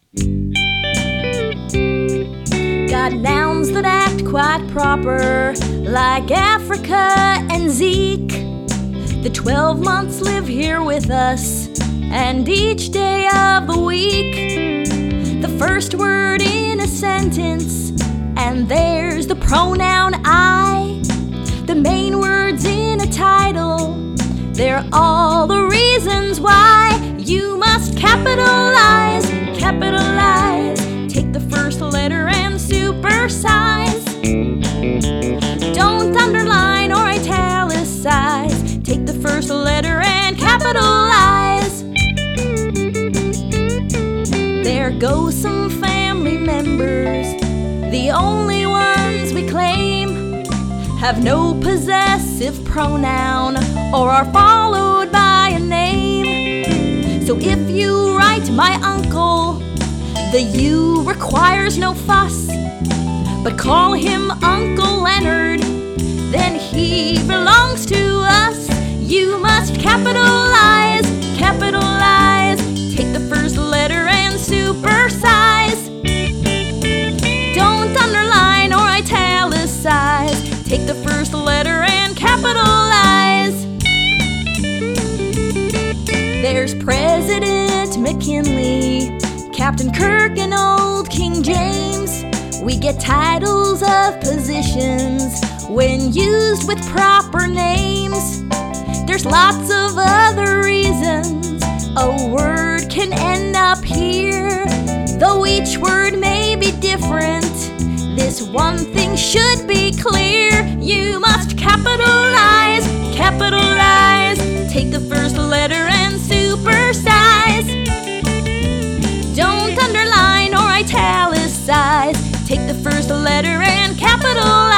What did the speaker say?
Got nouns that act quite proper, like Africa and Zeke. The 12 months live here with us, and each day of the week. The first word in a sentence, and there's the pronoun I. The main words in a title, they're all the reasons why you must capitalize, capitalize. Take the first letter and supersize. Don't underline or italicize. Take the first letter and capitalize. There go some family members, the only ones we claim, have no possessive pronoun or are followed by a name. So if you write my uncle, the U requires no fuss, but call him Uncle Leonard, then he belongs to us. You must capitalize, capitalize. Take the first letter and supersize. Don't underline or italicize. Take the first letter and capitalize. There's President McKinley, Captain Kirk, and old King James. We get titles of positions when used with proper names. There's lots of other reasons a word can end up here. Though each word may be different, this one thing should be clear. You must capitalize, capitalize. Take the first letter and supersize. Don't underline or italicize. Take the first letter and capitalize.